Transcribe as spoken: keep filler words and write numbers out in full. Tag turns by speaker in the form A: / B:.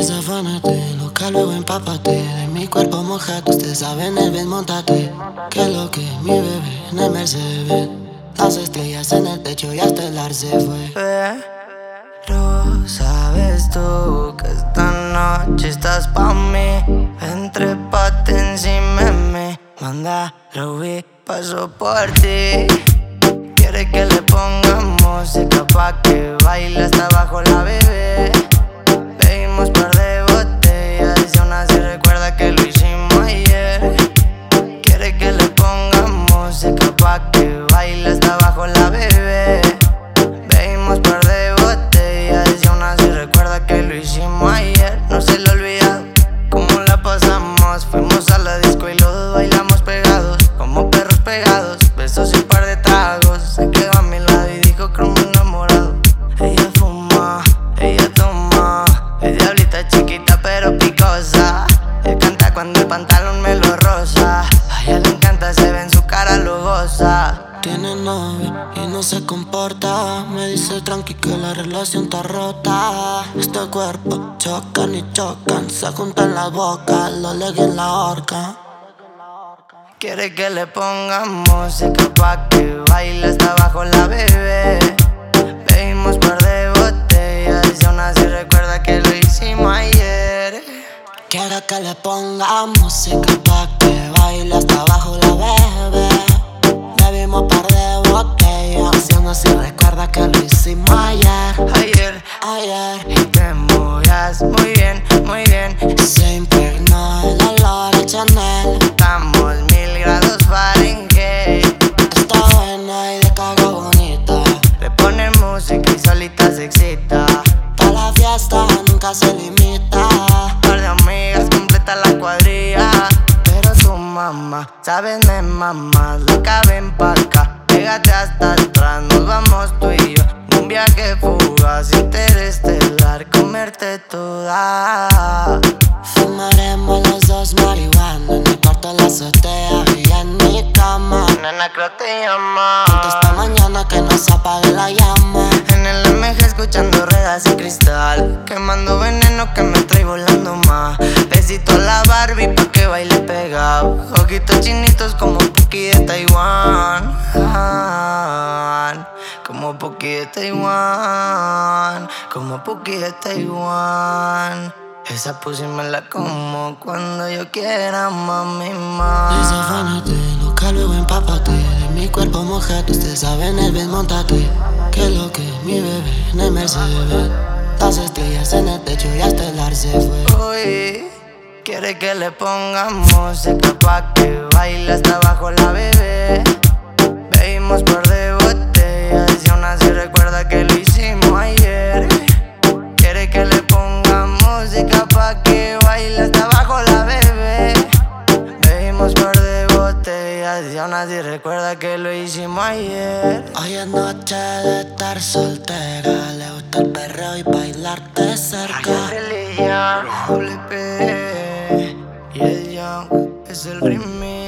A: Desafánate, loca, luego empápate. De mi cuerpo mojado, ustedes saben el bien, montate. Que lo que mi bebé en el Mercedes. Las estrellas en el techo y hasta el ar se fue.
B: Pero sabes tú que esta noche estás pa' mí. Entrépate encima de mí. Manda, lo vi, paso por ti. Quiere que le ponga música pa' que baile hasta abajo la bebé. Bebimos par de botellas y aún así recuerda que lo hicimos ayer. Quiere que le ponga música pa' que baile hasta abajo la bebé. Bebimos par de botellas y aún así recuerda que lo hicimos ayer. No se le olvida cómo la pasamos. Fuimos a la disco y los dos bailamos pegados, como perros pegados, besos y un par de tragos. Se quedó a mi lado y dijo que me enamorado. Ella fuma, ella toma, es diablita chiquita pero picosa. Él canta cuando el pantalón me lo roza. A ella le encanta, se ve en su cara, lo goza.
A: Tiene novio y no se comporta. Me dice tranqui que la relación está rota. Este cuerpo chocan y chocan, se juntan las bocas, lo legué en la horca.
B: Quiere que le ponga música pa' que baile hasta abajo la bebé. Bebimos par de botellas y aún así recuerda que lo hicimos ayer.
A: Quiere que le ponga música pa' que baile hasta abajo la bebé. Bebimos par de botellas y aún así recuerda que lo hicimos ayer.
B: Ayer,
A: Ayer.
B: y te movías muy bien, muy bien.
A: Se impregnó el olor a Chanel.
B: Estamos mil grados Fahrenheit.
A: Está buena y de caga bonita.
B: Le pone música y solita se excita.
A: Pa' la fiesta nunca se limita.
B: Par de amigas completa la cuadrilla. Pero tu mamá, sabes me mamá. Loca, ven pa' acá, pégate hasta atrás. Nos vamos tú y yo en un viaje fugaz, interestelar, comerte toda.
A: Fumaremos los dos marihuana en el cuarto de la azotea y en mi cama.
B: Nena, creo te llama.
A: Tanto esta mañana que no se apague la llama.
B: En el M G escuchando ruedas y cristal, quemando veneno que me trae volando más. Besito a la Barbie pa' que baile pegado. Ojitos chinitos como Puki de Taiwán. Ah, como Puki de Taiwán. Como Puki de Taiwán. Esa pussy me la como cuando yo quiera, mami, más.
A: Desafánate, loca, luego empápate. De mi cuerpo mojado, ustedes saben el bien, montate. Que lo que mi bebé en el Mercedes. Las estrellas en el techo y hasta el ar se fue.
B: Uy, quiere que le ponga música pa' que baile hasta abajo la bebé. Bebimos par de botellas y aún así recuerda que lo hicimos ayer. Quiere que le ponga música pa' que baile hasta abajo la bebé. Bebimos par de botellas y aún así recuerda que lo hicimos ayer.
A: Hoy es noche de estar soltera. Le gusta el perreo y bailarte cerca.
B: Religión, doble P y el Young es el remix.